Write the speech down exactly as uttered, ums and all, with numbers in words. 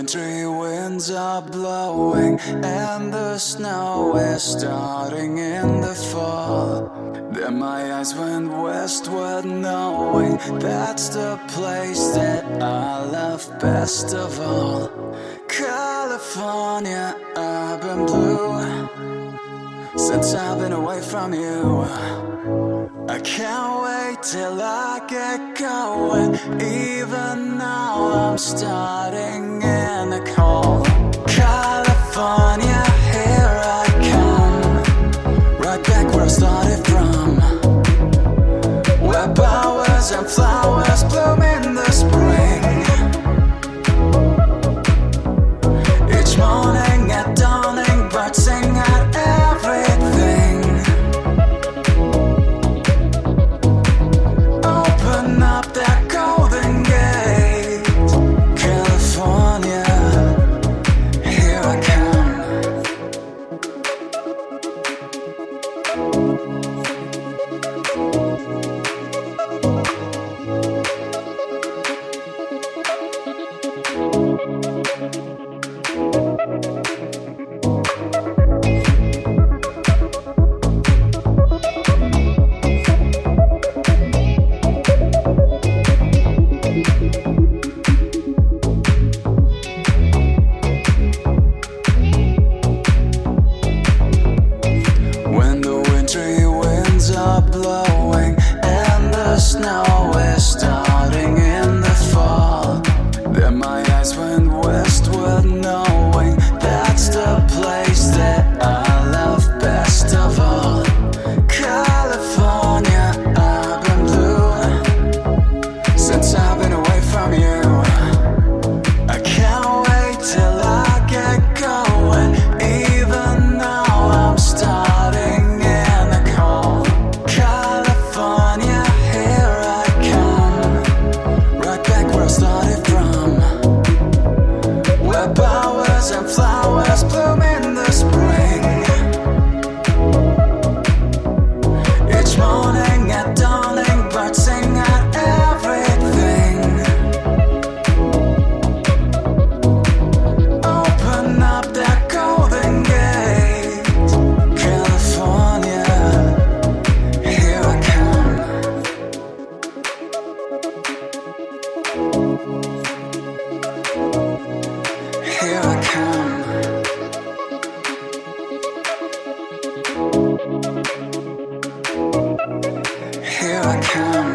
wintry winds are blowing and the snow is starting in the fall, then my eyes went westward, knowing that's the place that I love best of all. California, I've been blue since I've been away from you. I can't wait till I get going, even now I'm starting in the cold. California, here I come, right back where I started from, where bowers and flowers bloom in the spring. Each morning at dawning, birds sing out everything. Open up that golden gate, California, here I come. When the wintry winds are blowing and the snow is starting in the fall, then my eyes went westward, knowing that's the place that I love best of all. California, I've been blue since I've been away from you. I can't wait till I get going, even now I'm starting in the cold. California, here I come, right back where I started from, where bowers and flowers bloom in the spring. Each morning at dawning, birds sing out everything. Open up that golden gate, California, here I come. Here I come. Here I come.